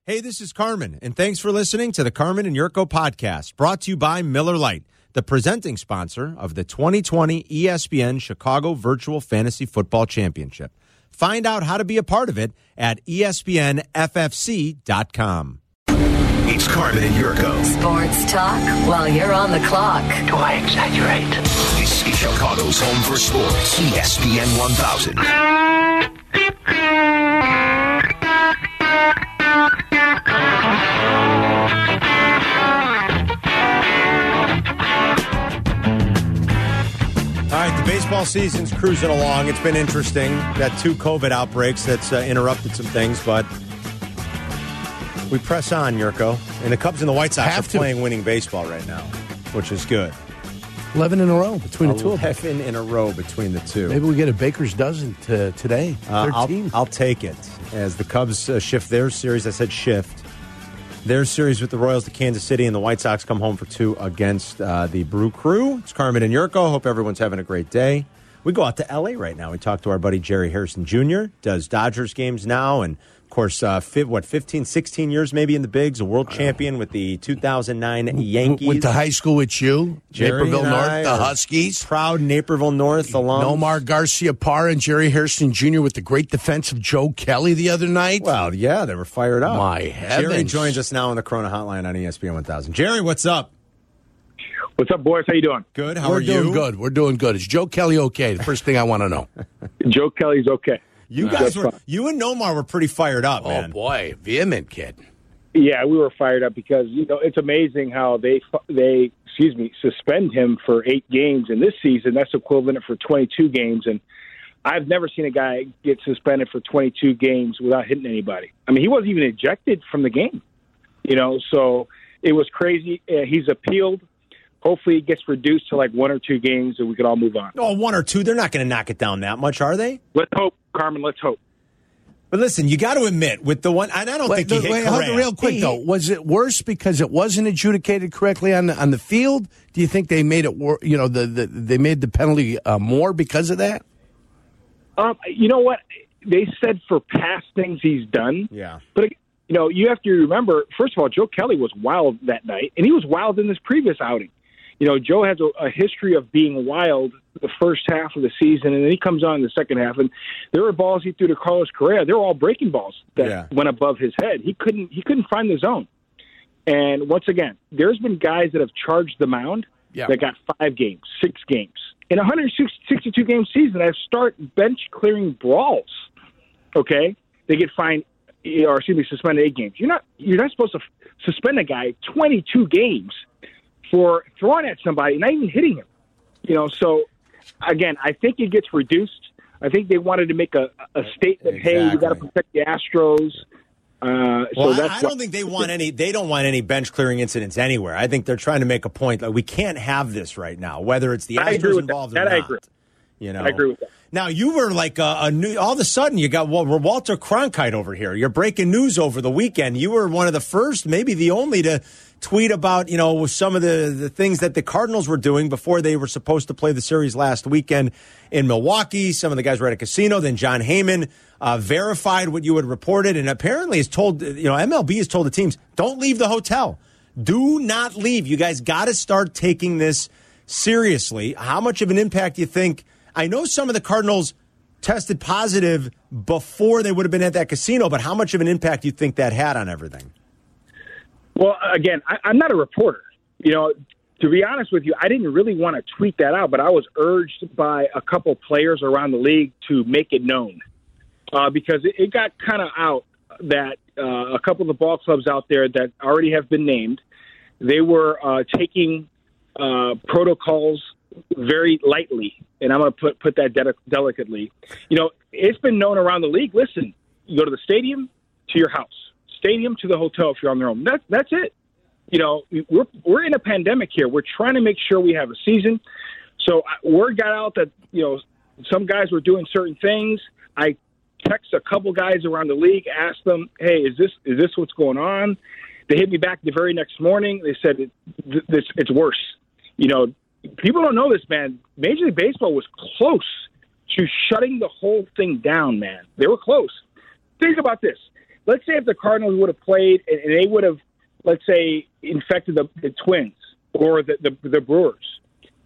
Hey, this is Carmen, and thanks for listening to the Carmen and Yurko podcast, brought to you by Miller Lite, the presenting sponsor of the 2020 ESPN Chicago Virtual Fantasy Football Championship. Find out how to be a part of it at ESPNFFC.com. It's Carmen and Yurko. Sports talk while you're on the clock. Do I exaggerate? This is Chicago's home for sports. ESPN 1000. All right, the baseball season's cruising along. It's been interesting. Got 2 COVID outbreaks that's interrupted some things, but we press on, Yurko. And the Cubs and the White Sox are playing winning baseball right now, which is good. 11 in a row between the two of them. 11 in a row between the two. Maybe we get a baker's dozen today. 13. I'll take it. As the Cubs shift their series, I said shift. Their series with the Royals to Kansas City, and the White Sox come home for 2 against the Brew Crew. It's Carmen and Yurko. Hope everyone's having a great day. We go out to L.A. right now. We talk to our buddy Jerry Harrison Jr., does Dodgers games now, and of course, 15, 16 years maybe in the bigs, a world champion with the 2009 Yankees. Went to high school with you, Jerry Naperville North, the Huskies. Proud Naperville North alums. Nomar Garcia-Parra and Jerry Harrison Jr. with the great defense of Joe Kelly the other night. Well, yeah, they were fired up. My heavens. Jerry joins us now on the Corona Hotline on ESPN 1000. Jerry, what's up? What's up, boys? How you doing? Good. How are you? We're doing good. We're doing good. Is Joe Kelly okay? The first thing I want to know. Joe Kelly's okay. You and Nomar were pretty fired up, man. Oh, boy. Vehement kid. Yeah, we were fired up because, it's amazing how they suspend him for 8 games in this season. That's equivalent for 22 games. And I've never seen a guy get suspended for 22 games without hitting anybody. I mean, he wasn't even ejected from the game, so it was crazy. He's appealed. Hopefully it gets reduced to like 1 or 2 games and we could all move on. Oh, 1 or 2. They're not going to knock it down that much, are they? Let's hope, Carmen. Let's hope. But listen, you got to admit, with the one, and I don't think he hit Correa. Real quick, though, was it worse because it wasn't adjudicated correctly on the field? Do you think they made it worse? They made the penalty more because of that? You know what? They said for past things he's done. Yeah. But, you have to remember, first of all, Joe Kelly was wild that night, and he was wild in this previous outing. Joe has a history of being wild the first half of the season, and then he comes on in the second half. And there were balls he threw to Carlos Correa. They were all breaking balls that went above his head. He couldn't find the zone. And once again, there's been guys that have charged the mound that got 5 games, 6 games. In a 162-game season, that start bench-clearing brawls, okay, they get fined, suspended 8 games. You're not supposed to suspend a guy 22 games for throwing at somebody, not even hitting him. So, again, I think it gets reduced. I think they wanted to make a statement, exactly. Hey, we got to protect the Astros. I don't think they want any. They don't want any bench clearing incidents anywhere. I think they're trying to make a point that we can't have this right now, whether it's the Astros involved or not. I agree. I agree with that. Now, you were like a new. All of a sudden, you got Walter Cronkite over here. You're breaking news over the weekend. You were one of the first, maybe the only, to tweet about some of the things that the Cardinals were doing before they were supposed to play the series last weekend in Milwaukee. Some of the guys were at a casino. Then John Heyman verified what you had reported, and apparently has told MLB has told the teams, don't leave the hotel. Do not leave. You guys got to start taking this seriously. How much of an impact do you think? I know some of the Cardinals tested positive before they would have been at that casino, but how much of an impact do you think that had on everything? Well, again, I'm not a reporter. To be honest with you, I didn't really want to tweet that out, but I was urged by a couple players around the league to make it known because it got kind of out that a couple of the ball clubs out there that already have been named, they were taking protocols very lightly, and I'm going to put that delicately. It's been known around the league. Listen, you go to the stadium to your house. Stadium to the hotel if you're on their own. That's it. We're in a pandemic here. We're trying to make sure we have a season. So word got out that some guys were doing certain things. I text a couple guys around the league, asked them, "Hey, is this what's going on?" They hit me back the very next morning. They said it's worse. People don't know this, man. Major League Baseball was close to shutting the whole thing down, man. They were close. Think about this. let's say if the Cardinals would have played and they would have, let's say, infected the Twins or the Brewers,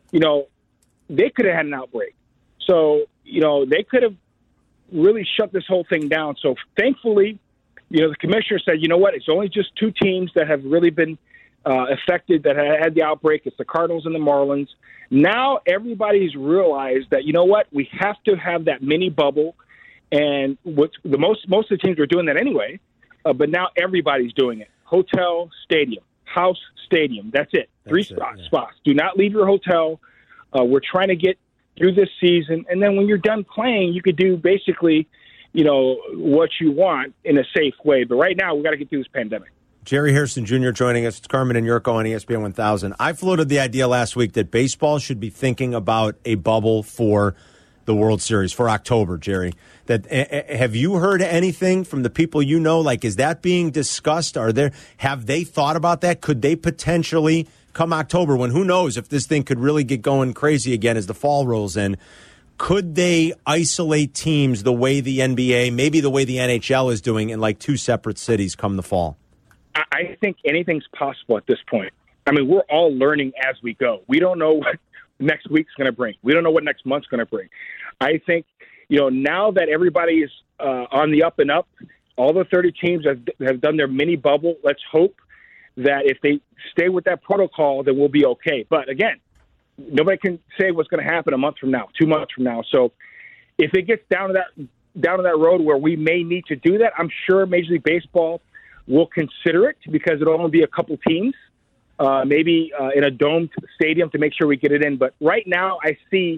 they could have had an outbreak. So, they could have really shut this whole thing down. So thankfully, the commissioner said, you know what, it's only just 2 teams that have really been affected, that had the outbreak. It's the Cardinals and the Marlins. Now everybody's realized that, you know what, we have to have that mini bubble. And most of the teams are doing that anyway, but now everybody's doing it. Hotel, stadium, house, stadium. That's it. 3 spots. Do not leave your hotel. We're trying to get through this season. And then when you're done playing, you could do basically, what you want in a safe way. But right now, we got to get through this pandemic. Jerry Harrison Jr. joining us. It's Carmen and Yurko on ESPN 1000. I floated the idea last week that baseball should be thinking about a bubble for the World Series for October, Jerry. Have you heard anything from the people you know? Like, is that being discussed? Have they thought about that? Could they potentially, come October, when who knows if this thing could really get going crazy again as the fall rolls in, could they isolate teams the way the NBA, maybe the way the NHL is doing in like 2 separate cities come the fall? I think anything's possible at this point. I mean, we're all learning as we go. We don't know what next week's going to bring. We don't know what next month's going to bring. I think, now that everybody is on the up and up, all the 30 teams have done their mini bubble. Let's hope that if they stay with that protocol, then we'll be okay. But again, nobody can say what's going to happen a month from now, 2 months from now. So if it gets down to that road where we may need to do that, I'm sure Major League Baseball will consider it because it'll only be a couple teams, maybe in a domed stadium to make sure we get it in. But right now I see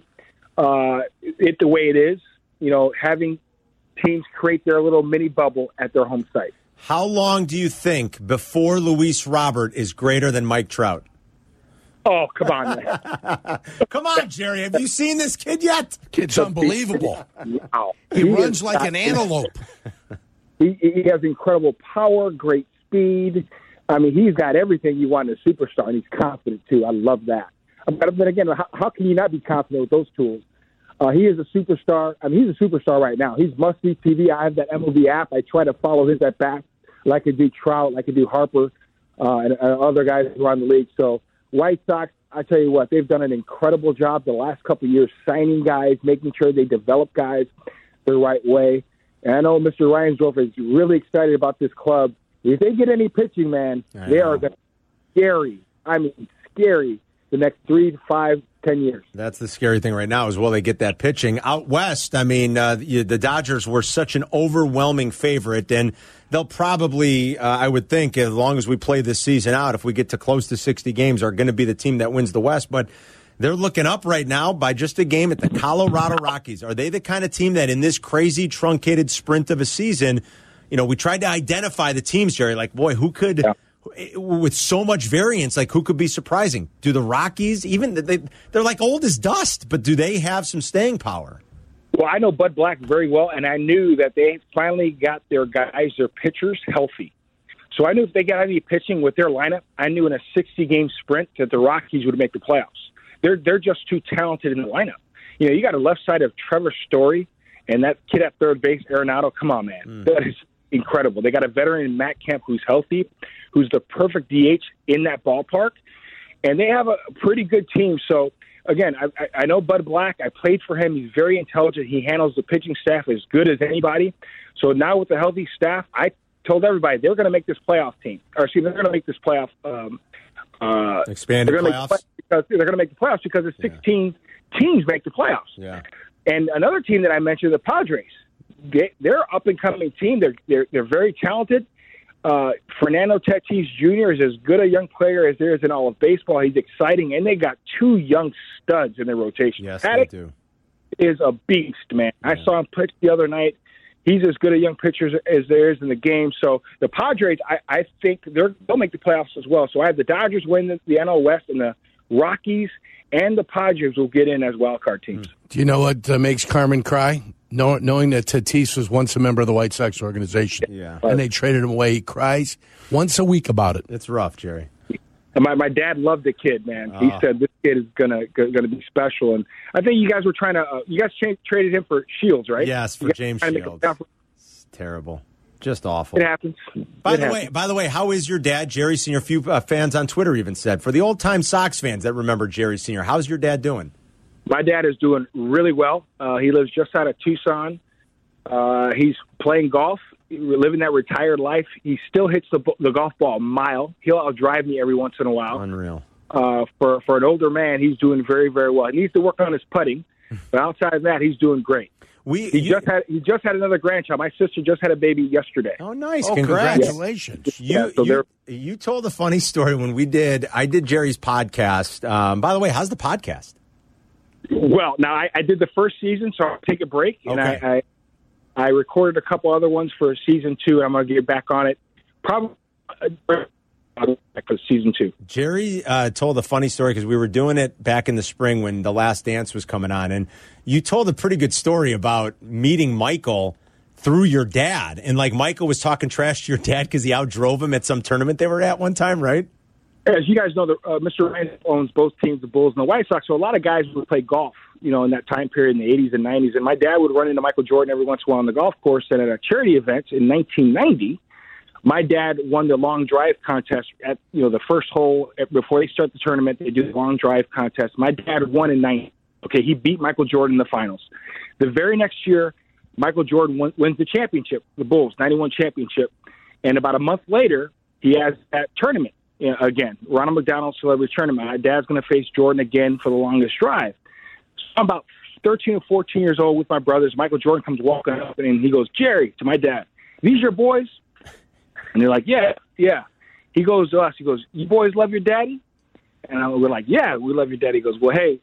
it the way it is, having teams create their little mini bubble at their home site. How long do you think before Luis Robert is greater than Mike Trout? Oh, come on, man. Come on, Jerry. Have you seen this kid yet? Kid's unbelievable. Wow. He runs like an antelope. He has incredible power, great speed. I mean, he's got everything you want in a superstar, and he's confident, too. I love that. But again, how can you not be confident with those tools? He is a superstar. I mean, he's a superstar right now. He's must-see TV. I have that MLB app. I try to follow his at-bats like I do Trout, like I do Harper, and other guys around the league. So White Sox, I tell you what, they've done an incredible job the last couple of years signing guys, making sure they develop guys the right way. And I know Mr. Reinsdorf is really excited about this club. If they get any pitching, man, they are scary. I mean, scary the next 3 to 5, 10 years. That's the scary thing right now is, will they get that pitching? Out west, I mean, the Dodgers were such an overwhelming favorite, and they'll probably, I would think, as long as we play this season out, if we get to close to 60 games, are going to be the team that wins the West. But they're looking up right now by just a game at the Colorado Rockies. Are they the kind of team that in this crazy truncated sprint of a season, we tried to identify the teams, Jerry, like, boy, who could, with so much variance, like who could be surprising? Do the Rockies, even, they're like old as dust, but do they have some staying power? Well, I know Bud Black very well, and I knew that they finally got their guys, their pitchers, healthy. So I knew if they got any pitching with their lineup, I knew in a 60-game sprint that the Rockies would make the playoffs. They're just too talented in the lineup. You got a left side of Trevor Story and that kid at third base, Arenado. Come on, man. That is incredible. They got a veteran in Matt Kemp who's healthy, who's the perfect DH in that ballpark, and they have a pretty good team. So, again, I know Bud Black. I played for him. He's very intelligent. He handles the pitching staff as good as anybody. So now with the healthy staff, I told everybody they're going to make this playoff team. Or, excuse me, they're going to make this playoff expanded playoffs? They're going to make the playoffs because the 16 teams make the playoffs. Yeah. And another team that I mentioned, the Padres. They're up-and-coming team. They're very talented. Fernando Tatis Jr. is as good a young player as there is in all of baseball. He's exciting, and they got 2 young studs in their rotation. Yes, Paddock they do. Is a beast, man. Yeah. I saw him pitch the other night. He's as good a young pitcher as there is in the game. So the Padres, I think they'll make the playoffs as well. So I have the Dodgers win the NL West, and the Rockies and the Padres will get in as wildcard teams. Do you know what makes Carmen cry? Knowing that Tatis was once a member of the White Sox organization. Yeah. And they traded him away. He cries once a week about it. It's rough, Jerry. And my dad loved the kid, man. He said this kid is gonna be special. And I think you guys were trying to you guys traded him for Shields, right? Yes, for James Shields. It's terrible. Just awful. It happens. By the way, how is your dad, Jerry Senior? A few fans on Twitter even said, for the old-time Sox fans that remember Jerry Senior, how's your dad doing? My dad is doing really well. He lives just out of Tucson. He's playing golf, living that retired life. He still hits the golf ball a mile. He'll outdrive me every once in a while. Unreal. For an older man, he's doing very, very well. He needs to work on his putting, but outside of that, he's doing great. He just had another grandchild. My sister just had a baby yesterday. Oh, nice! Oh, congratulations! You told a funny story when I did Jerry's podcast. By the way, how's the podcast? Well, now I did the first season, so I'll take a break, and I recorded a couple other ones for season 2, and I'm going to get back on it probably for season 2. Jerry told a funny story because we were doing it back in the spring when The Last Dance was coming on, and you told a pretty good story about meeting Michael through your dad, and like Michael was talking trash to your dad because he outdrove him at some tournament they were at one time, right? As you guys know, Mr. Ryan owns both teams, the Bulls and the White Sox, so a lot of guys would play golf, in that time period in the 80s and 90s, and my dad would run into Michael Jordan every once in a while on the golf course, and at a charity event in 1990, my dad won the long drive contest at, the first hole. Before they start the tournament, they do the long drive contest. My dad won in 90. Okay, he beat Michael Jordan in the finals. The very next year, Michael Jordan wins the championship, the Bulls, 91 championship, and about a month later, he has that tournament. Again, Ronald McDonald Celebrity Tournament. My dad's going to face Jordan again for the longest drive. So I'm about 13 or 14 years old with my brothers. Michael Jordan comes walking up, and he goes, "Jerry," to my dad, "these your boys?" And they're like, yeah. He goes to us. He goes, "You boys love your daddy?" And we're like, "Yeah, we love your daddy." He goes, "Well, hey,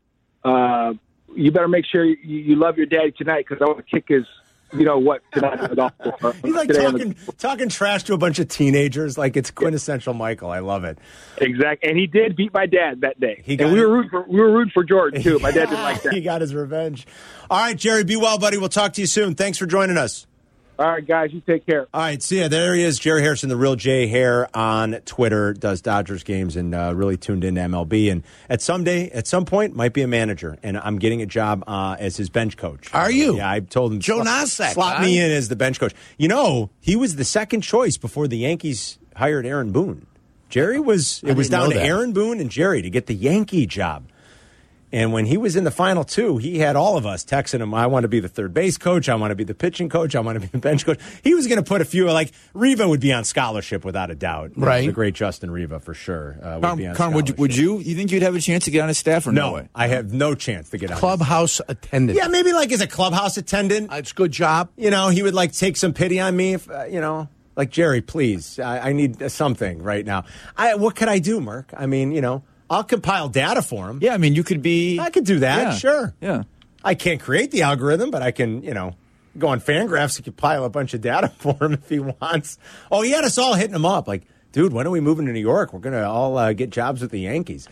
you better make sure you love your daddy tonight because I want to kick his tonight on the golf course." He's like talking trash to a bunch of teenagers like it's quintessential Michael. I love it. Exactly. And he did beat my dad that day. We were rooting for Jordan, too. My dad didn't like that. He got his revenge. All right, Jerry, be well, buddy. We'll talk to you soon. Thanks for joining us. All right, guys, you take care. All right, see ya. There he is, Jerry Harrison, the real Jay Hare on Twitter, does Dodgers games and really tuned into MLB. And at some point, might be a manager. And I'm getting a job as his bench coach. Are you? Yeah, I told him. Joe Nosek. Slot me in as the bench coach. He was the second choice before the Yankees hired Aaron Boone. Jerry was, it was down to Aaron Boone and Jerry to get the Yankee job. And when he was in the final 2, he had all of us texting him, "I want to be the third base coach. I want to be the pitching coach. I want to be the bench coach." He was going to put a few, like Riva would be on scholarship without a doubt. Right. The great Justin Riva, for sure. Would be on Carm, would you think you'd have a chance to get on his staff or no way? I have no chance to get on. Clubhouse attendant. Yeah, maybe like as a clubhouse attendant. It's a good job. He would like take some pity on me, if, like, "Jerry, please, I need something right now." What could I do, Merk? I mean, I'll compile data for him. Yeah, I mean, you could be... I could do that, yeah, sure. Yeah. I can't create the algorithm, but I can, go on Fangraphs and compile a bunch of data for him if he wants. Oh, he had us all hitting him up. Like, dude, when are we moving to New York? We're going to all get jobs with the Yankees.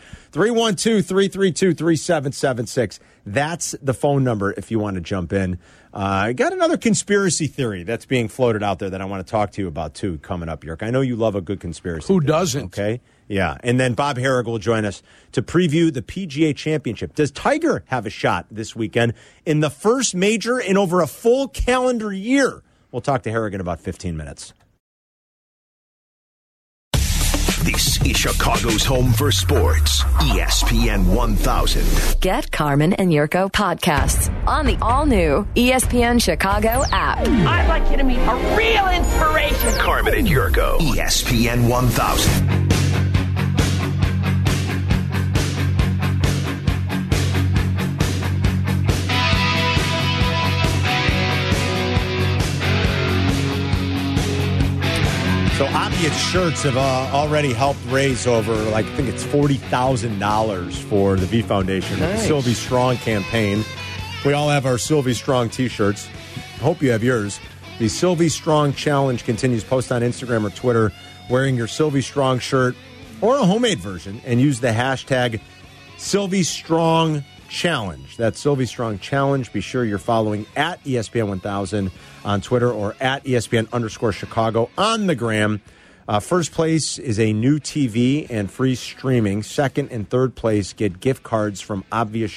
312-332-3776. That's the phone number if you want to jump in. I got another conspiracy theory that's being floated out there that I want to talk to you about, too, coming up, Yerk. I know you love a good conspiracy Who theory, doesn't? Okay. Yeah, and then Bob Harrigan will join us to preview the PGA Championship. Does Tiger have a shot this weekend in the first major in over a full calendar year? We'll talk to Harrigan in about 15 minutes. This is Chicago's home for sports, ESPN 1000. Get Carmen and Yurko podcasts on the all-new ESPN Chicago app. I'd like you to meet a real inspiration. Carmen and Yurko, ESPN 1000. So Obvious Shirts have already helped raise over, I think it's $40,000 for the V Foundation with the Sylvie Strong campaign. We all have our Sylvie Strong T-shirts. I hope you have yours. The Sylvie Strong Challenge continues. Post on Instagram or Twitter wearing your Sylvie Strong shirt or a homemade version and use the hashtag Sylvie Strong Challenge. That's Sylvie Strong Challenge. Be sure you're following at ESPN 1000 on Twitter or at ESPN_Chicago on the gram. First place is a new TV and free streaming. Second and third place get gift cards from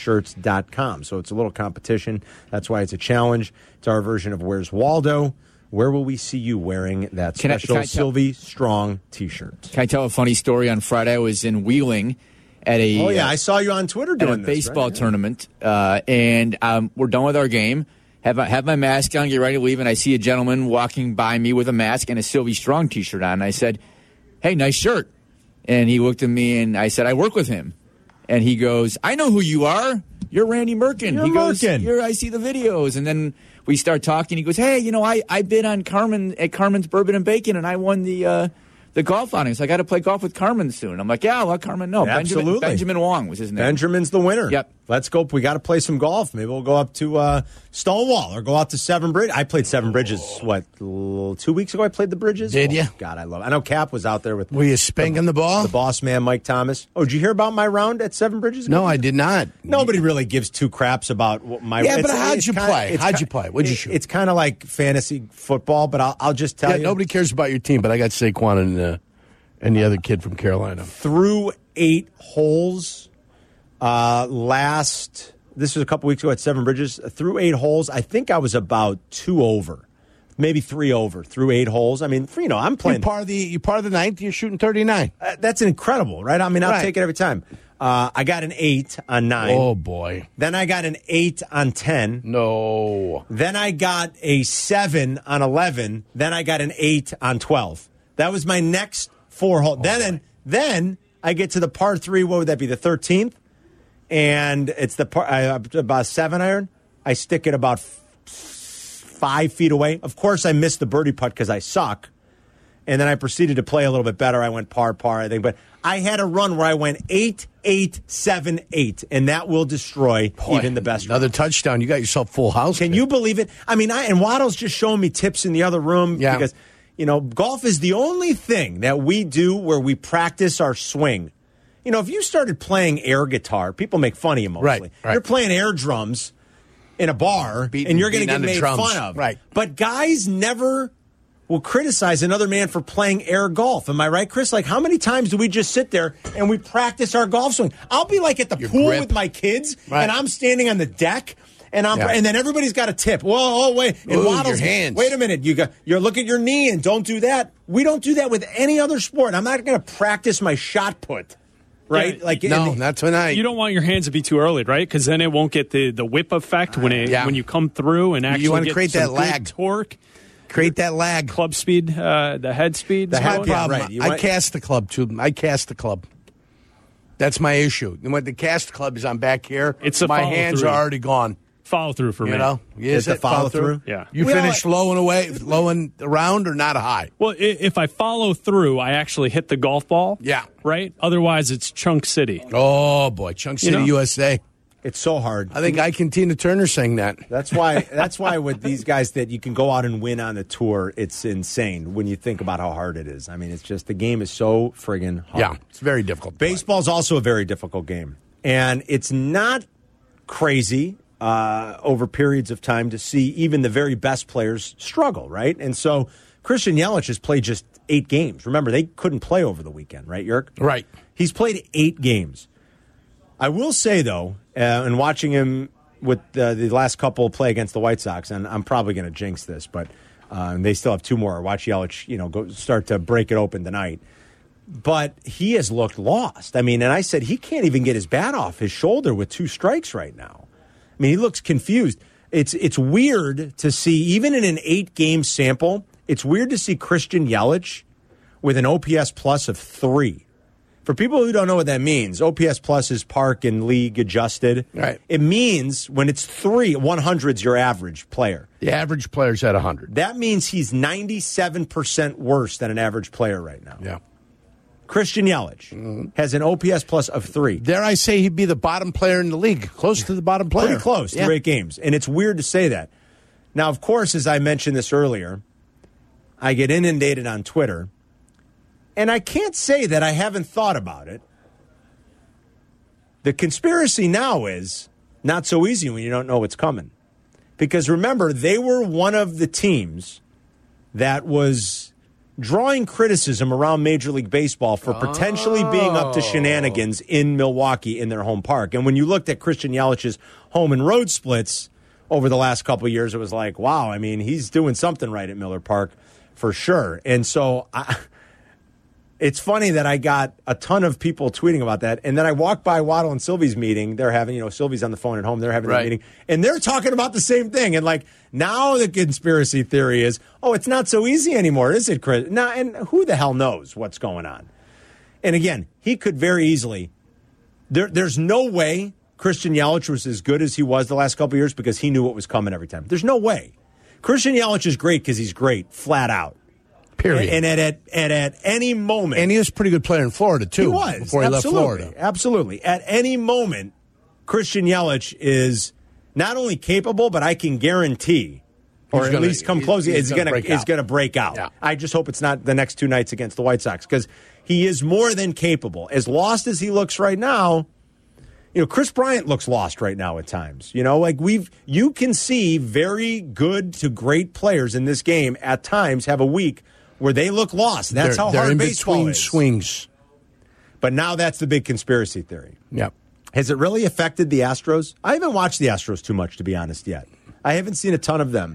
ObviousShirts.com. So it's a little competition. That's why it's a challenge. It's our version of Where's Waldo. where will we see you wearing that Can I special Sylvie Strong T-shirt? Can I tell a funny story? On Friday, I was in Wheeling at a I saw you on Twitter doing this, baseball right? tournament, and we're done with our game. Have my mask on, get ready to leave, and I see a gentleman walking by me with a mask and a Sylvie Strong T-shirt on. And I said, "Hey, nice shirt." And he looked at me, and I said, "I work with him." And he goes, "I know who you are. You're Randy Merkin." You're He goes, Merkin. I see the videos. And then we start talking. He goes, "Hey, I bid on Carmen at Carmen's Bourbon and Bacon, and I won the golf outing. So I got to play golf with Carmen soon." I'm like, "Yeah, I'll let Carmen know." Absolutely. Benjamin Wong was his name. Benjamin's the winner. Yep. Let's go. We got to play some golf. Maybe we'll go up to Stonewall or go out to Seven Bridges. I played Seven Bridges, 2 weeks ago I played the Bridges. Did ya? God, I love it. I know Cap was out there with Were you spanking the ball? the boss man, Mike Thomas. Oh, did you hear about my round at Seven Bridges? No, I did not. Nobody really gives two craps about what my. Yeah, but it's- how'd it's you kinda- play? it's How'd ki- you play? What'd you shoot? It's kind of like fantasy football, but I'll just tell Yeah, you. nobody cares about your team, but I got Saquon and the other kid from Carolina. Through 8 holes this was a couple weeks ago at Seven Bridges. Through 8 holes, I think I was about 2 over, maybe 3 over through 8 holes. I mean, I'm playing. You part of the ninth. You're shooting 39. That's incredible, right? I mean, I'll Right. take it every time. I got an 8 on 9. Oh boy, Then I got an 8 on 10. no. Then I got a 7 on 11. Then I got an 8 on 12. That was my next 4 holes. Then I get to the par 3. What would that be? The 13th. And it's about a 7-iron. I stick it about 5 feet away. Of course, I missed the birdie putt because I suck. And then I proceeded to play a little bit better. I went par, I think. But I had a run where I went 8, 8, 7, 8. And that will destroy even the best Another rounds. touchdown. You got yourself full house. Can kid. you believe it? I mean, and Waddle's just showing me tips in the other room Yeah. because, golf is the only thing that we do where we practice our swing. If you started playing air guitar, people make fun of you mostly. Right. You're playing air drums in a bar, and you're going to beating get on the made drums. fun of. Right. But guys never will criticize another man for playing air golf. Am I right, Chris? Like, how many times do we just sit there and we practice our golf swing? I'll be like at the pool grip. with my kids, Right. and I'm standing on the deck. And Yeah. and then everybody's got a tip. Whoa, wait! And Ooh, Waddle's, your hands. Wait a minute! You look at your knee and don't do that. We don't do that with any other sport. I'm not going to practice my shot put, right? Yeah, No, not tonight. You don't want your hands to be too early, right? Because then it won't get the whip effect when you come through and actually wanna get create some that good lag. torque, Create that lag. club speed, the head speed. The so head- on. yeah, Problem. right. You I want- cast the club too. I cast the club. That's my issue. When the cast club is on back here, It's a my follow hands through. are already gone. Follow through for me. You know, Is the follow through? Yeah. You Well, finish low and around or not a high. Well, if I follow through, I actually hit the golf ball. Yeah. Right? Otherwise, it's Chunk City. Oh boy, Chunk City, know? USA. It's so hard. I think Ike and Tina Turner sang that. That's why with these guys that you can go out and win on the tour, it's insane when you think about how hard it is. I mean, it's just the game is so friggin' hard. Yeah, it's very difficult. to play. Baseball's also a very difficult game. And it's not crazy over periods of time to see even the very best players struggle, right? And so Christian Yelich has played just 8 games. Remember, they couldn't play over the weekend, right, Yerk? Right. He's played 8 games. I will say, though, in watching him with the last couple play against the White Sox, and I'm probably going to jinx this, but they still have 2 more. Watch Yelich, go start to break it open tonight. But he has looked lost. I mean, and I said he can't even get his bat off his shoulder with 2 strikes right now. I mean, he looks confused. It's weird to see, even in an 8-game sample, it's weird to see Christian Yelich with an OPS plus of 3. For people who don't know what that means, OPS plus is park and league adjusted. Right. It means when it's 3, 100's your average player. The average player's at 100. That means he's 97% worse than an average player right now. Yeah. Christian Yelich has an OPS plus of 3. Dare I say he'd be the bottom player in the league, close to the bottom player. Pretty close to 8 games. And it's weird to say that. Now, of course, as I mentioned this earlier, I get inundated on Twitter. And I can't say that I haven't thought about it. The conspiracy now is not so easy when you don't know what's coming. Because remember, they were one of the teams that was drawing criticism around Major League Baseball for potentially being up to shenanigans in Milwaukee in their home park. And when you looked at Christian Yelich's home and road splits over the last couple of years, it was like, wow, I mean, he's doing something right at Miller Park for sure. And so it's funny that I got a ton of people tweeting about that. And then I walked by Waddle and Sylvie's meeting. They're having, Sylvie's on the phone at home. They're having a meeting. And they're talking about the same thing. And like, now the conspiracy theory is, it's not so easy anymore, is it, Chris? Now, and who the hell knows what's going on? And again, he could very easily, there's no way Christian Yelich was as good as he was the last couple of years because he knew what was coming every time. There's no way. Christian Yelich is great because he's great, flat out. Period. And at any moment. And he was a pretty good player in Florida, too. He was. Before he left Florida. Absolutely. At any moment, Christian Yelich is not only capable, but I can guarantee, or at least come close, is going to break out. Yeah. I just hope it's not the next two nights against the White Sox because he is more than capable. As lost as he looks right now, Chris Bryant looks lost right now at times. You can see very good to great players in this game at times have a week where they look lost. That's how hard baseball is. Swings. But now that's the big conspiracy theory. Yep. Has it really affected the Astros? I haven't watched the Astros too much, to be honest, yet. I haven't seen a ton of them.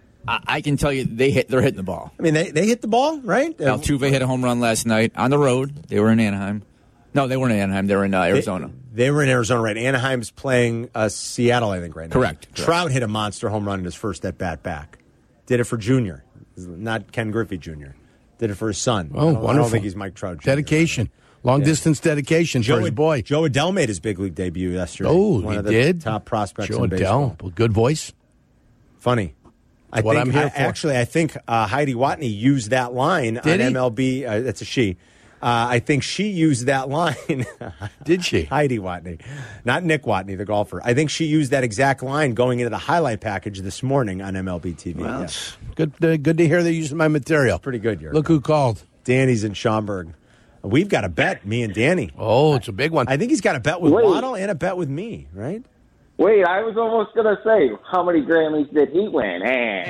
I can tell you they're hitting the ball. I mean, they hit the ball, right? Altuve hit a home run last night on the road. They were in Anaheim. No, they weren't in Anaheim. They were in Arizona. They were in Arizona, right? Anaheim's playing Seattle, I think, right now. Correct. Trout hit a monster home run in his first at-bat back. Did it for Junior, not Ken Griffey Jr. Did it for his son. Oh, wonderful. I don't think he's Mike Trout Jr. Dedication. Long-distance dedication for his boy. Joe Adell made his big league debut yesterday. Oh, One he of the did? top prospects Joe in baseball. Adell, good voice. Funny. I'm here for. Actually, I think Heidi Watney used that line on MLB. It's a she. I think she used that line. Did she? Heidi Watney. Not Nick Watney, the golfer. I think she used that exact line going into the highlight package this morning on MLB TV. Well, good to hear they're using my material. Pretty good, Jurgen. Look who called. Danny's in Schaumburg. We've got a bet, me and Danny. Oh, it's a big one. I think he's got a bet with Waddle and a bet with me, right? Wait, I was almost going to say, how many Grammys did he win?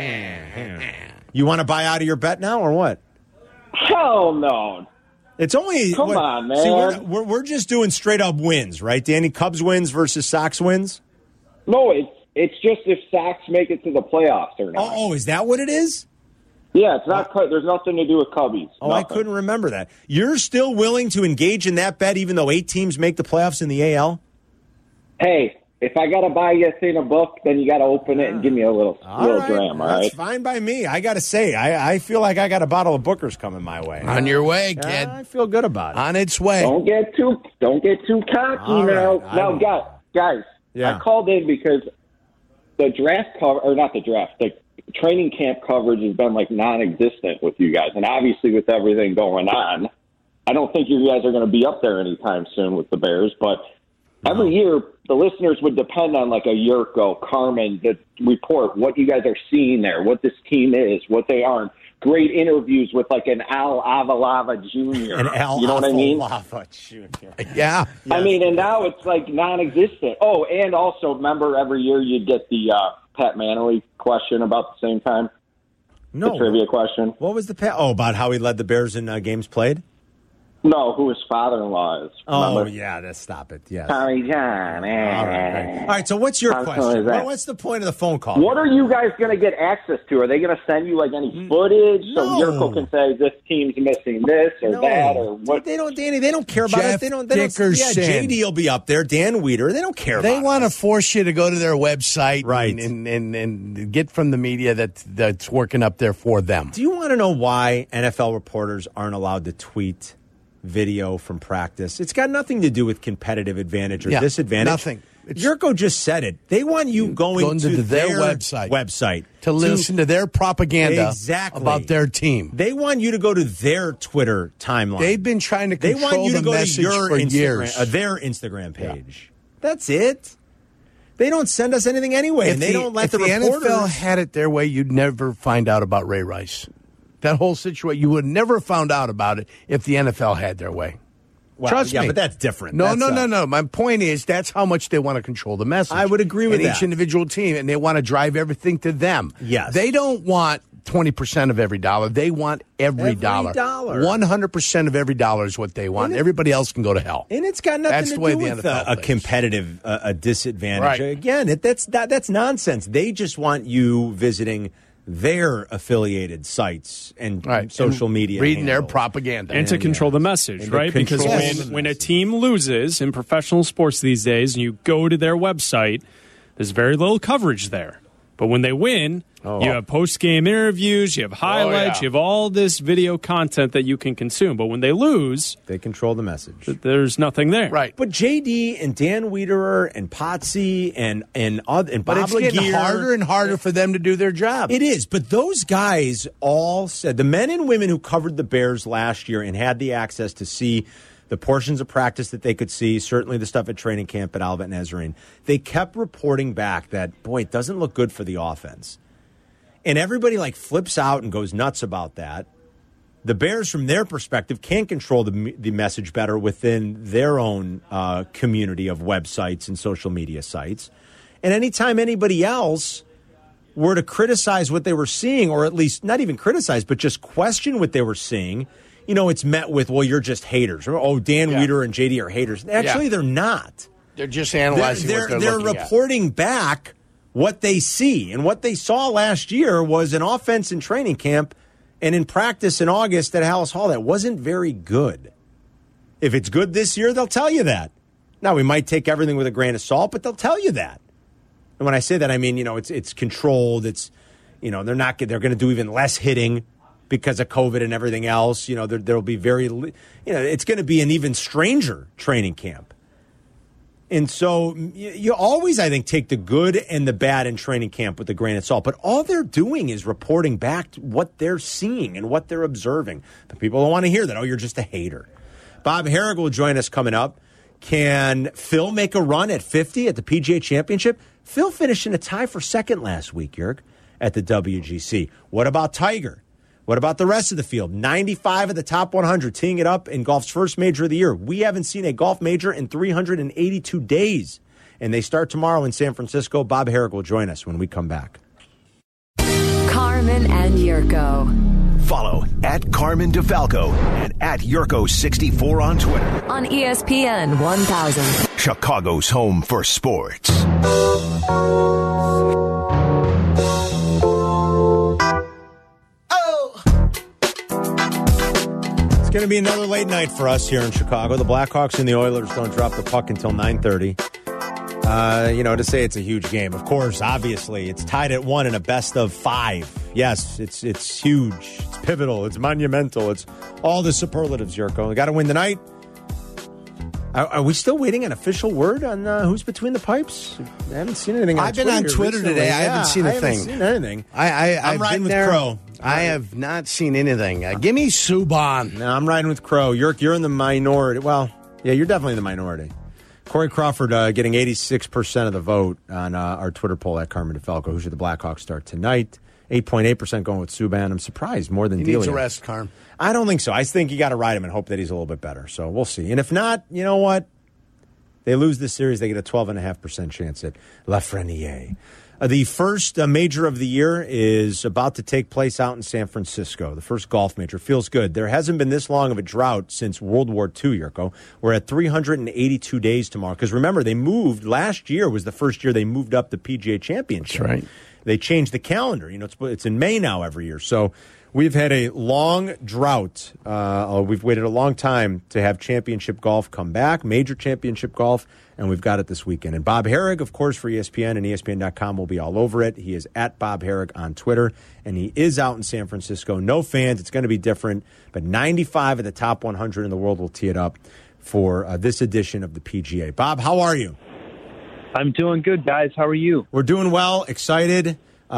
You want to buy out of your bet now or what? Hell no. It's only... Come on, man. See, we're just doing straight-up wins, right, Danny? Cubs wins versus Sox wins? No, it's just if Sox make it to the playoffs or not. Oh, is that what it is? Yeah, it's not. There's nothing to do with Cubbies. Oh, nothing. I couldn't remember that. You're still willing to engage in that bet even though 8 teams make the playoffs in the AL? Hey, if I got to buy you a thing of book, then you got to open it and give me a little dram, all right? That's fine by me. I got to say, I feel like I got a bottle of Booker's coming my way. On your way, kid. I feel good about it. On its way. Don't get too cocky now. Now, guys, I called in because the draft cover, or not the draft, the training camp coverage has been like non-existent with you guys. And obviously with everything going on, I don't think you guys are going to be up there anytime soon with the Bears. But every year, the listeners would depend on like a Yurko, Carmen, to report what you guys are seeing there, what this team is, what they aren't. Great interviews with like an Al Avalava Jr. You know what I mean? Avalava Jr. Yeah. I mean, and now it's like non-existent. Oh, and also, remember every year you'd get the Pat Manley question about the same time? No. The trivia question. What was the Pat? Oh, about how he led the Bears in games played? No, who his father-in-law is. Oh, yeah, stop it. Yeah. Tommy John. All right, so what's your question? What's the point of the phone call? What are you guys going to get access to? Are they going to send you like any footage so Yurko can say this team's missing this or that or what? They don't, Danny. They don't care about Jeff it. They don't. Dickerson. Yeah, JD will be up there. Dan Weeder. They don't care. About They want to force you to go to their website, right, and get from the media that's working up there for them. Do you want to know why NFL reporters aren't allowed to tweet video from practice? It's got nothing to do with competitive advantage or disadvantage. Nothing. Yurko just said it. They want you going to their website to listen to their propaganda about their team. They want you to go to their Twitter timeline. They've been trying to control the message for years. Their Instagram page. That's it. They don't send us anything anyway, and they don't let the reporters. If the NFL had it their way, you'd never find out about Ray Rice. That whole situation, you would never found out about it if the NFL had their way. Well, Trust me. but that's different. No. My point is that's how much they want to control the message. I would agree with that. Each individual team, and they want to drive everything to them. Yes. They don't want 20% of every dollar. They want every dollar. 100% of every dollar is what they want. Everybody else can go to hell. And it's got nothing to do with a competitive disadvantage. Right. Again, that's nonsense. They just want you visiting their affiliated sites and social media. Reading their propaganda. And to control the message, right? Because when a team loses in professional sports these days and you go to their website, there's very little coverage there. But when they win, you have post-game interviews, you have highlights, you have all this video content that you can consume. But when they lose, they control the message. There's nothing there. Right. But JD and Dan Wiederer and Potsy and Bob But it's getting harder and harder for them to do their job. It is. But those guys all said, the men and women who covered the Bears last year and had the access to see the portions of practice that they could see, certainly the stuff at training camp at Alva Nazarene, they kept reporting back that, boy, it doesn't look good for the offense. And everybody flips out and goes nuts about that. The Bears, from their perspective, can't control the message better within their own community of websites and social media sites. And anytime anybody else were to criticize what they were seeing, or at least not even criticize, but just question what they were seeing, it's met with, well, you're just haters. Oh, Dan Wiederer and JD are haters. Actually, they're not. They're just analyzing what they're looking at. They're reporting back what they see. And what they saw last year was an offense in training camp and in practice in August at Hallis Hall that wasn't very good. If it's good this year, they'll tell you that. Now, we might take everything with a grain of salt, but they'll tell you that. And when I say that, I mean, it's controlled. It's, they're going to do even less hitting because of COVID and everything else. There'll be it's going to be an even stranger training camp. And so you always, I think, take the good and the bad in training camp with a grain of salt. But all they're doing is reporting back what they're seeing and what they're observing. But people don't want to hear that. Oh, you're just a hater. Bob Harig will join us coming up. Can Phil make a run at 50 at the PGA Championship? Phil finished in a tie for second last week, Jurg, at the WGC. What about Tiger? What about the rest of the field? 95 of the top 100 teeing it up in golf's first major of the year. We haven't seen a golf major in 382 days. And they start tomorrow in San Francisco. Bob Harig will join us when we come back. Carmen and Yurko. Follow at Carmen DeFalco and at Yurko64 on Twitter. On ESPN 1000. Chicago's home for sports. It's going to be another late night for us here in Chicago. The Blackhawks and the Oilers don't drop the puck until 9:30. To say it's a huge game. Of course, obviously, it's tied at 1 in a best of 5. Yes, it's huge. It's pivotal. It's monumental. It's all the superlatives, Yurko. We got to win tonight. Are we still waiting an official word on who's between the pipes? I haven't seen anything on I've been on Twitter today. I haven't seen a thing. I haven't seen anything. I'm riding with Crow. I have not seen anything. Give me Subban. No, I'm riding with Crow. You're in the minority. Well, yeah, you're definitely in the minority. Corey Crawford getting 86% of the vote on our Twitter poll at Carmen DeFalco. Who should the Blackhawks start tonight? 8.8% going with Subban. I'm surprised more than Delia. He needs a rest, Carm. I don't think so. I think you got to ride him and hope that he's a little bit better. So we'll see. And if not, you know what? They lose this series, they get a 12.5% chance at Lafreniere. The first major of the year is about to take place out in San Francisco. The first golf major. Feels good. There hasn't been this long of a drought since World War II, Yurko. We're at 382 days tomorrow. Because remember, they moved. Last year was the first year they moved up the PGA Championship. That's right. They changed the calendar. It's in May now every year. So we've had a long drought. We've waited a long time to have championship golf come back, major championship golf, and we've got it this weekend. And Bob Harig, of course, for ESPN and ESPN.com will be all over it. He is at Bob Harig on Twitter, and he is out in San Francisco. No fans. It's going to be different, but 95 of the top 100 in the world will tee it up for this edition of the PGA. Bob, how are you? I'm doing good, guys. How are you? We're doing well, excited.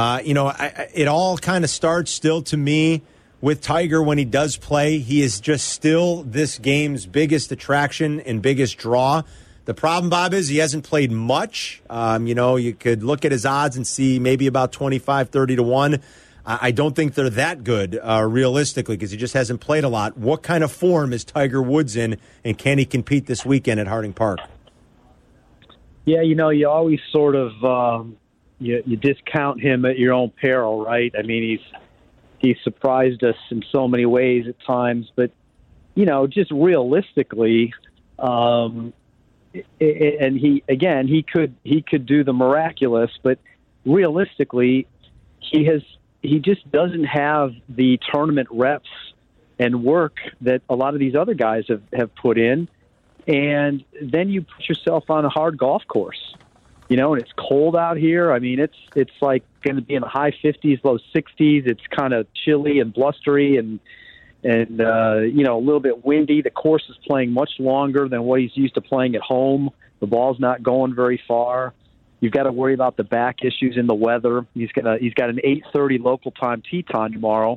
It all kind of starts still to me with Tiger when he does play. He is just still this game's biggest attraction and biggest draw. The problem, Bob, is he hasn't played much. You could look at his odds and see maybe about 25, 30 to 1. I don't think they're that good realistically because he just hasn't played a lot. What kind of form is Tiger Woods in, and can he compete this weekend at Harding Park? Yeah, you always sort of you discount him at your own peril, right? I mean, He surprised us in so many ways at times, but just realistically, and he could do the miraculous, but realistically, he just doesn't have the tournament reps and work that a lot of these other guys have put in. And then you put yourself on a hard golf course, and it's cold out here. I mean, it's like going to be in the high 50s, low 60s. It's kind of chilly and blustery and a little bit windy. The course is playing much longer than what he's used to playing at home. The ball's not going very far. You've got to worry about the back issues in the weather. He's got an 8:30 local time tee time tomorrow.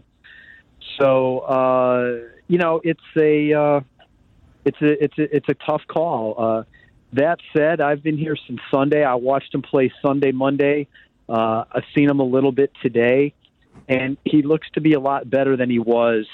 So it's a tough call. That said, I've been here since Sunday. I watched him play Sunday, Monday. I've seen him a little bit today, and he looks to be a lot better than he was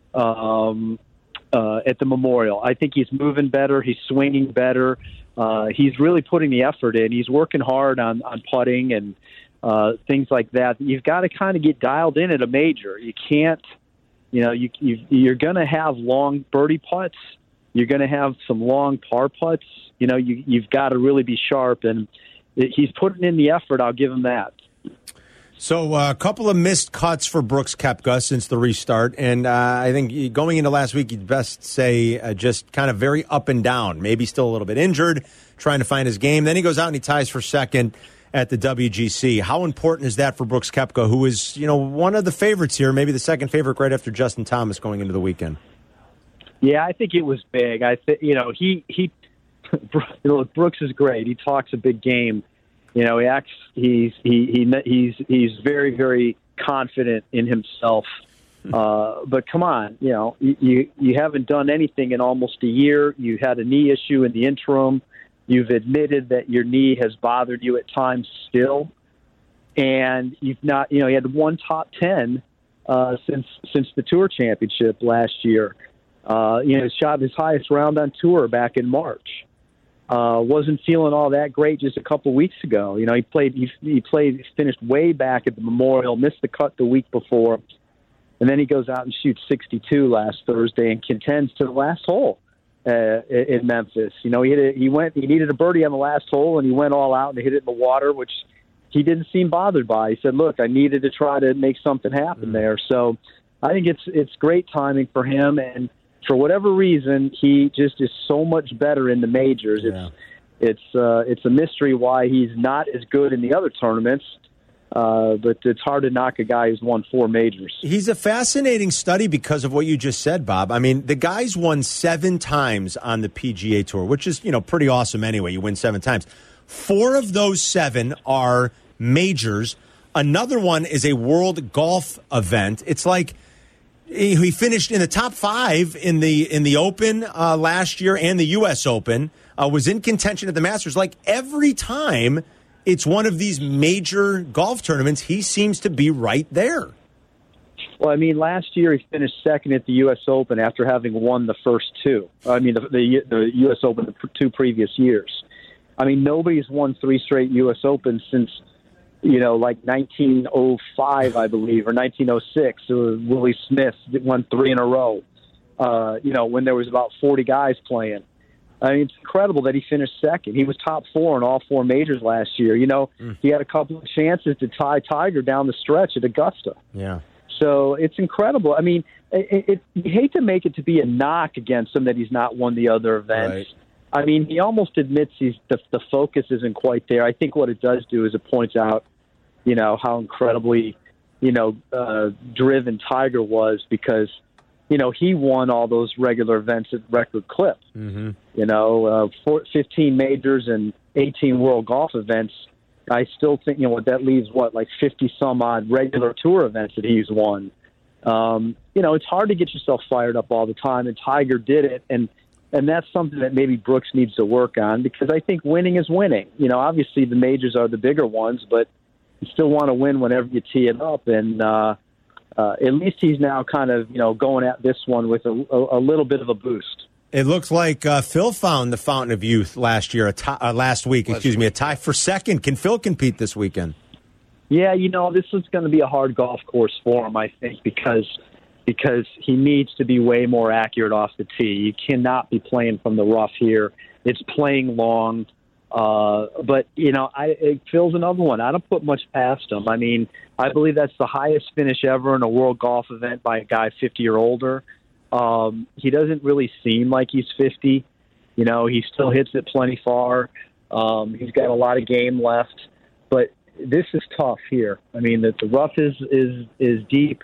at the Memorial. I think he's moving better. He's swinging better. He's really putting the effort in. He's working hard on putting and things like that. You've got to kind of get dialed in at a major. You can't, you're going to have long birdie putts. You're going to have some long par putts. You've got to really be sharp, and he's putting in the effort. I'll give him that. So a couple of missed cuts for Brooks Koepka since the restart, and I think going into last week, you'd best say just kind of very up and down, maybe still a little bit injured, trying to find his game. Then he goes out and he ties for second at the WGC. How important is that for Brooks Koepka, who is one of the favorites here, maybe the second favorite right after Justin Thomas going into the weekend? Yeah, I think it was big. I think Brooks is great. He talks a big game. He acts. He's very, very confident in himself. But come on, you haven't done anything in almost a year. You had a knee issue in the interim. You've admitted that your knee has bothered you at times still, and you've not. He had one top 10 since the Tour Championship last year. Shot his highest round on tour back in March. Wasn't feeling all that great just a couple weeks ago. He finished way back at the Memorial, missed the cut the week before, and then he goes out and shoots 62 last Thursday and contends to the last hole in Memphis. He needed a birdie on the last hole, and he went all out and hit it in the water, which he didn't seem bothered by. He said, "Look, I needed to try to make something happen there." So I think it's great timing for him, and for whatever reason, he just is so much better in the majors. Yeah. It's a mystery why he's not as good in the other tournaments, but it's hard to knock a guy who's won 4 majors. He's a fascinating study because of what you just said, Bob. I mean, the guy's won 7 times on the PGA Tour, which is pretty awesome anyway. You win 7 times. 4 of those 7 are majors. Another one is a world golf event. It's like he finished in the top 5 in the Open last year and the U.S. Open. Was in contention at the Masters. Like every time it's one of these major golf tournaments, he seems to be right there. Well, I mean, last year he finished second at the U.S. Open after having won the first 2. I mean, the U.S. Open the 2 previous years. I mean, nobody's won 3 straight U.S. Opens since, like 1905, I believe, or 1906. Willie Smith won 3 in a row, when there was about 40 guys playing. I mean, it's incredible that he finished second. He was top 4 in all 4 majors last year. He had a couple of chances to tie Tiger down the stretch at Augusta. Yeah. So it's incredible. I mean, you hate to make it to be a knock against him that he's not won the other events. Right. I mean, he almost admits the focus isn't quite there. I think what it does do is it points out, how incredibly, driven Tiger was because, he won all those regular events at record clip. Mm-hmm. 15 majors and 18 world golf events. I still think, that leaves, like 50-some-odd regular tour events that he's won. It's hard to get yourself fired up all the time, and Tiger did it, and that's something that maybe Brooks needs to work on because I think winning is winning. Obviously the majors are the bigger ones, but you still want to win whenever you tee it up, and at least he's now kind of, going at this one with a little bit of a boost. It looks like Phil found the fountain of youth last week, a tie for second. Can Phil compete this weekend? Yeah, this is going to be a hard golf course for him, I think, because he needs to be way more accurate off the tee. You cannot be playing from the rough here. It's playing long. But Phil's another one. I don't put much past him. I mean, I believe that's the highest finish ever in a world golf event by a guy 50 or older. He doesn't really seem like he's 50. He still hits it plenty far. He's got a lot of game left, but this is tough here. I mean, the rough is deep.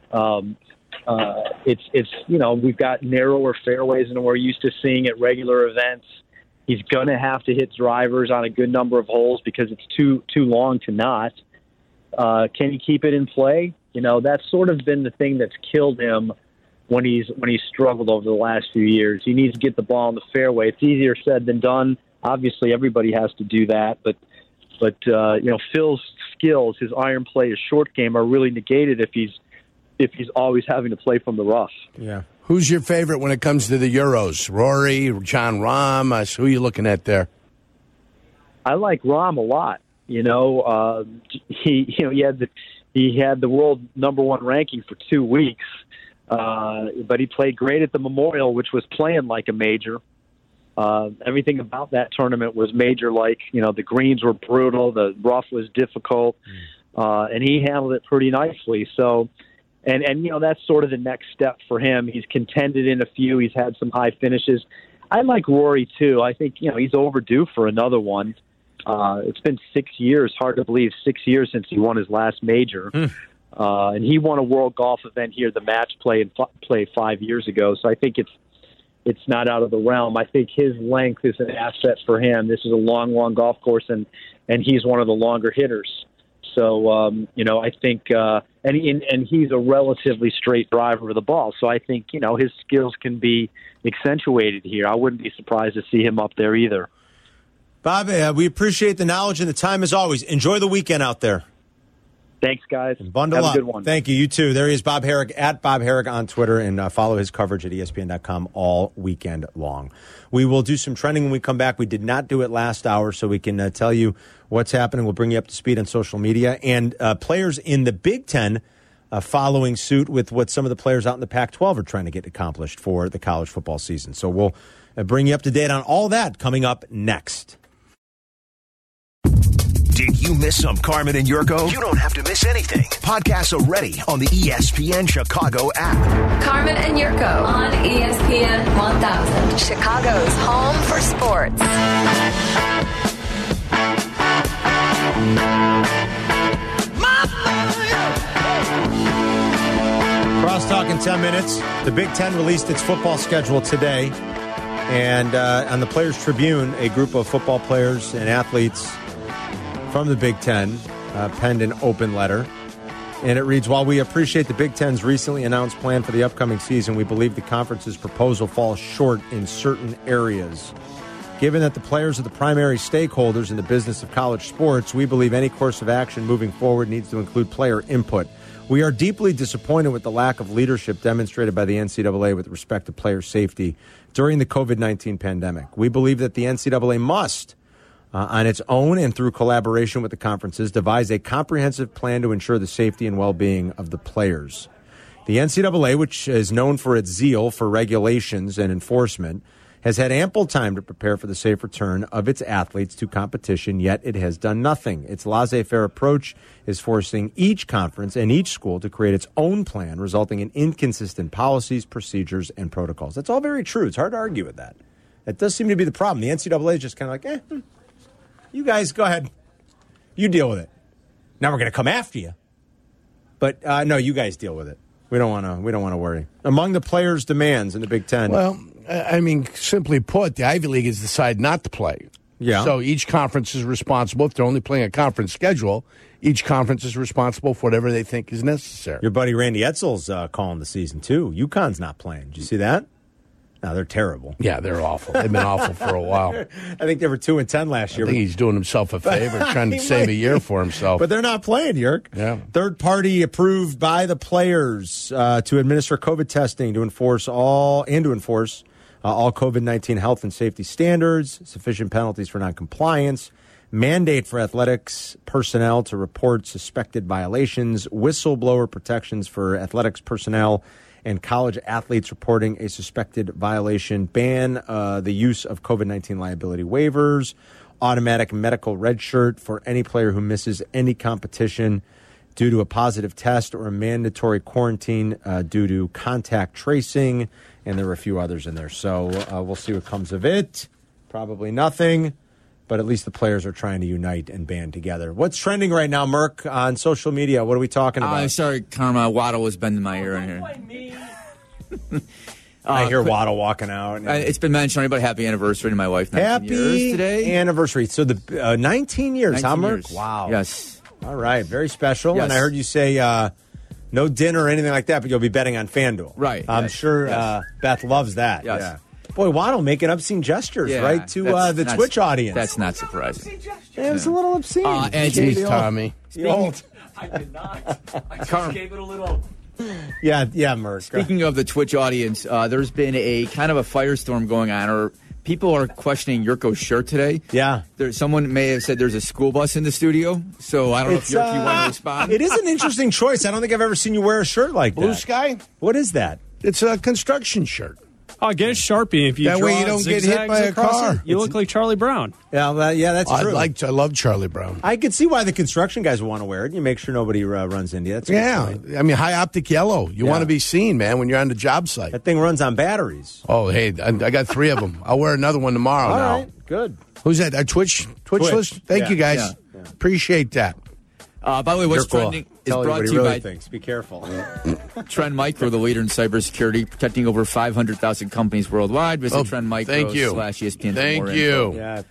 It's we've got narrower fairways than we're used to seeing at regular events. He's going to have to hit drivers on a good number of holes because it's too long to not. Can he keep it in play? That's sort of been the thing that's killed him when he's struggled over the last few years. He needs to get the ball in the fairway. It's easier said than done. Obviously, everybody has to do that, but Phil's skills, his iron play, his short game are really negated if he's always having to play from the rough. Yeah. Who's your favorite when it comes to the Euros? Rory, John Rahm? Who are you looking at there? I like Rahm a lot. He had the world number one ranking for 2 weeks, but he played great at the Memorial, which was playing like a major. Everything about that tournament was major-like. The greens were brutal, the rough was difficult, and he handled it pretty nicely. So, and that's sort of the next step for him. He's contended in a few. He's had some high finishes. I like Rory too. I think he's overdue for another one. It's been 6 years. Hard to believe, 6 years since he won his last major. And he won a world golf event here, the match play 5 years ago. So I think it's not out of the realm. I think his length is an asset for him. This is a long golf course, and he's one of the longer hitters. So, I think, and he's a relatively straight driver of the ball. So I think, his skills can be accentuated here. I wouldn't be surprised to see him up there either. Bob, we appreciate the knowledge and the time as always. Enjoy the weekend out there. Thanks, guys. And bundle Have up. a good one. Thank you. You too. There he is, Bob Harig, at Bob Harig on Twitter, and follow his coverage at ESPN.com all weekend long. We will do some trending when we come back. We did not do it last hour, so we can tell you what's happening. We'll bring you up to speed on social media. And players in the Big Ten following suit with what some of the players out in the Pac-12 are trying to get accomplished for the college football season. So we'll bring you up to date on all that coming up next. Did you miss some Carmen and Yurko? You don't have to miss anything. Podcasts are ready on the ESPN Chicago app. Carmen and Yurko on ESPN 1000, Chicago's home for sports. Crosstalk in 10 minutes. The Big Ten released its football schedule today. And on the Players Tribune, a group of football players and athletes from the Big Ten penned an open letter. And it reads, while we appreciate the Big Ten's recently announced plan for the upcoming season, we believe the conference's proposal falls short in certain areas. Given that the players are the primary stakeholders in the business of college sports, we believe any course of action moving forward needs to include player input. We are deeply disappointed with the lack of leadership demonstrated by the NCAA with respect to player safety during the COVID-19 pandemic. We believe that the NCAA must, on its own and through collaboration with the conferences, devise a comprehensive plan to ensure the safety and well-being of the players. The NCAA, which is known for its zeal for regulations and enforcement, has had ample time to prepare for the safe return of its athletes to competition, yet it has done nothing. Its laissez-faire approach is forcing each conference and each school to create its own plan, resulting in inconsistent policies, procedures, and protocols. That's all very true. It's hard to argue with that. That does seem to be the problem. The NCAA is just kind of like, you guys go ahead. You deal with it. Now we're going to come after you. But no, you guys deal with it. We don't want to worry. Among the players' demands in the Big Ten. Well, I mean, simply put, the Ivy League has decided not to play. Yeah. So each conference is responsible. If they're only playing a conference schedule, each conference is responsible for whatever they think is necessary. Your buddy Randy Etzel's calling the season, too. UConn's not playing. Did you see that? No, they're terrible. Yeah, they're awful. They've been awful for a while. I think they were 2-10 last year. I think he's doing himself a favor, trying to save a year for himself. But they're not playing, Yerk. Yeah. Third party approved by the players to administer COVID testing to enforce all COVID-19 health and safety standards, sufficient penalties for noncompliance. mandate for athletics personnel to report suspected violations, whistleblower protections for athletics personnel and college athletes reporting a suspected violation, ban the use of COVID-19 liability waivers, automatic medical red shirt for any player who misses any competition due to a positive test, or a mandatory quarantine due to contact tracing, and there were a few others in there. So we'll see what comes of it. Probably nothing, but at least the players are trying to unite and band together. What's trending right now, Merck, on social media? What are we talking about? Sorry, Karma. Waddle was bending my ear in here. I hear Waddle walking out. It's been mentioned. Everybody, happy anniversary to my wife. 19 years today. Anniversary. So the 19 years, 19 huh, Merck? years. Wow. Yes. All right. Very special. Yes. And I heard you say no dinner or anything like that, but you'll be betting on FanDuel. Right. I'm sure Beth loves that. Yes. Yeah. Boy, Waddle making obscene gestures, right, to the Twitch audience. That's not surprising. It was a little obscene. Jeez, Tommy. I did not. I just gave it a little... Yeah, Merck. Speaking of the Twitch audience, there's been a kind of a firestorm going on, or people are questioning Yurko's shirt today. Yeah. Someone may have said there's a school bus in the studio, so I don't know if Yurko, you want to respond. It is an interesting choice. I don't think I've ever seen you wear a shirt like that. Blue Sky? What is that? It's a construction shirt. Oh, get a Sharpie if you that draw way you don't get hit by a car. It. You look like Charlie Brown. Yeah, that's true. I love Charlie Brown. I could see why the construction guys would want to wear it. You make sure nobody runs into you. That's I mean, high optic yellow. You want to be seen, man, when you're on the job site. That thing runs on batteries. Oh, hey, I got 3 of them. I'll wear another one tomorrow. All now. right, good. Who's that? Our Twitch list? Thank you, guys. Yeah. Appreciate that. By the way, what's trending is brought to you by thinks. Be careful. Trend Micro, the leader in cybersecurity, protecting over 500,000 companies worldwide. Visit Trend Micro /ESPN. Thank you. Yeah,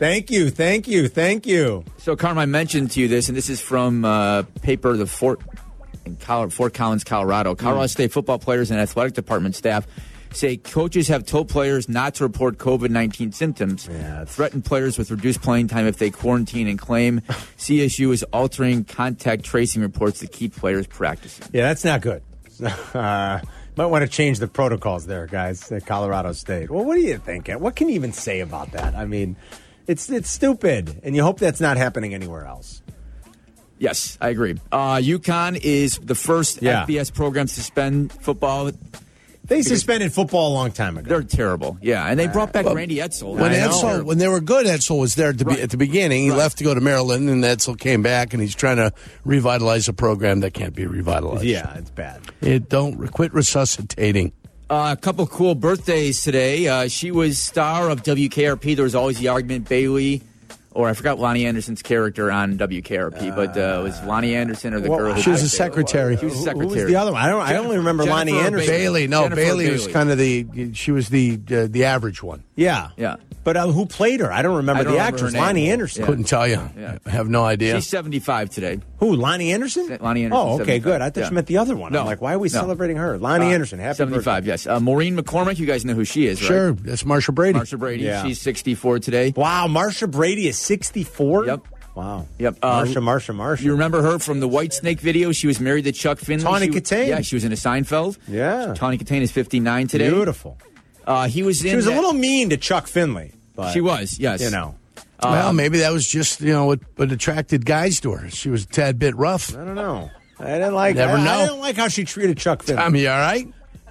thank you. So, Carm, I mentioned to you this, and this is from paper the Fort Collins, Colorado. Colorado State football players and athletic department staff say coaches have told players not to report COVID-19 symptoms, threaten players with reduced playing time if they quarantine, and claim CSU is altering contact tracing reports to keep players practicing. Yeah, that's not good. Might want to change the protocols there, guys, at Colorado State. Well, what do you think? What can you even say about that? I mean, it's stupid, and you hope that's not happening anywhere else. Yes, I agree. UConn is the first FBS program to suspend football. They suspended football a long time ago. They're terrible. Yeah, and they brought back Randy Edsall. When they were good, Edsall was there at the beginning. He left to go to Maryland, and Edsall came back, and he's trying to revitalize a program that can't be revitalized. Yeah, it's bad. Quit resuscitating. A couple cool birthdays today. She was star of WKRP. There was always the argument, Bailey. Or I forgot Lonnie Anderson's character on WKRP, but it was Lonnie Anderson or the girl? She was a secretary. She was a secretary. Who was the other one? I only remember Lonnie Anderson. Bailey. No, Bailey was kind of she was the average one. Yeah. But who played her? I don't remember the actress. Lonnie Anderson. Couldn't tell you. I have no idea. She's 75 today. Who? Lonnie Anderson? Lonnie Anderson. Oh, okay, good. I thought you meant the other one. I'm like, why are we celebrating her? Lonnie Anderson. Happy 75. birthday. Yes. Maureen McCormick. You guys know who she is, right? Sure. That's Marsha Brady. Marsha Brady. Yeah. She's 64 today. Wow. Marsha Brady is 64. Yep. Wow. Yep. Marsha. You remember her from the White Snake video? She was married to Chuck Finley. Tawny Katane. Yeah, she was in a Seinfeld. Yeah. Tawny Katane is 59 today. Beautiful. She was a little mean to Chuck Finley. But, she was, yes. Well, maybe that was just, what attracted guys to her. She was a tad bit rough. I don't know. I didn't like I didn't like how she treated Chuck Finley. Tommy, all right?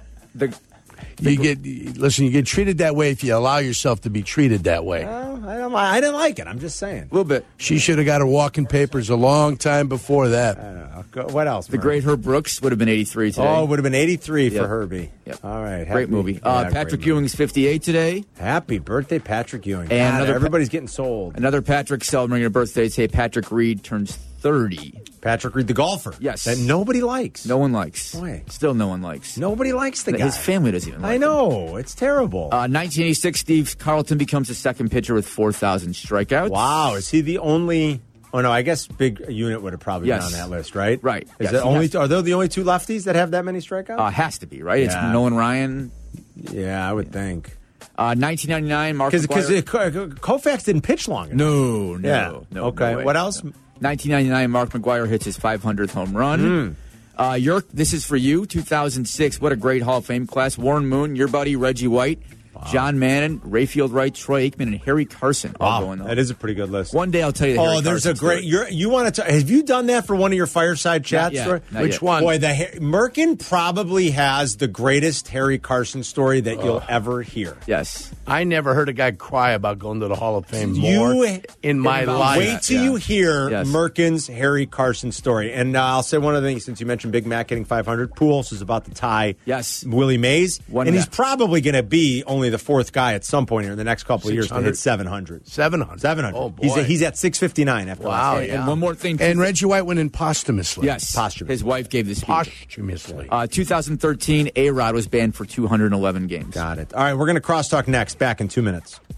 You get treated that way if you allow yourself to be treated that way. I didn't like it. I'm just saying. A little bit. She should have got her walking papers a long time before that. I don't know. What else? The great Herb Brooks would have been 83 today. Oh, it would have been 83 for Herbie. Yep. All right. Great movie. Patrick Ewing's 58 today. Happy birthday, Patrick Ewing. And everybody's getting sold. Another Patrick celebrating a birthday today. Patrick Reed turns 30. Patrick Reed, the golfer. Yes. That nobody likes. No one likes. Why? Still no one likes. Nobody likes the guy. His family doesn't even like him. I know. It's terrible. 1986, Steve Carlton becomes the second pitcher with 4,000 strikeouts. Wow. Is he the only... Oh, no, I guess Big Unit would have probably been on that list, right? Right. Are there the only two lefties that have that many strikeouts? Has to be, right? Yeah. It's Nolan Ryan. Yeah, I would think. 1999, Mark McGwire. Because Koufax didn't pitch long enough. No. Okay, no what else? 1999, Mark McGwire hits his 500th home run. This is for you, 2006. What a great Hall of Fame class. Warren Moon, your buddy Reggie White. John Madden, Rayfield Wright, Troy Aikman, and Harry Carson all going on. That is a pretty good list. One day I'll tell you the Harry there's Carson a great. You want to? Have you done that for one of your fireside chats? Which one? Boy, Merkin probably has the greatest Harry Carson story that you'll ever hear. Yes. I never heard a guy cry about going to the Hall of Fame more in my life. Wait till you hear Merkin's Harry Carson story. And I'll say one other thing, since you mentioned Big Mac hitting 500. Pujols is about to tie Willie Mays. He's probably going to be only the fourth guy at some point here in the next couple of years to hit 700. 700. Oh, boy. He's at 659 after last night. And one more thing. And Reggie White went in posthumously. Yes. His wife gave the speech. Posthumously. 2013, A-Rod was banned for 211 games. Got it. All right, we're going to crosstalk next. Back in 2 minutes.